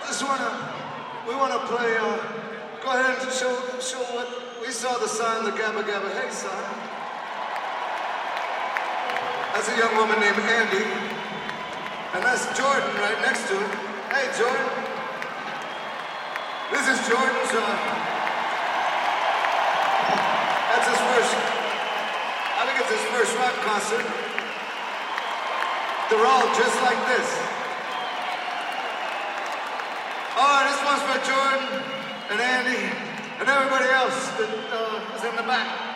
We wanna play, go ahead and show what, we saw the sign, the Gabba Gabba Hey sign. That's a young woman named Andy, and that's Jordan right next to it. Hey, Jordan. This is Jordan's, that's his first, I think it's his first rock concert. They're all just like this. Oh, this one's for Jordan and Andy and everybody else that is in the back.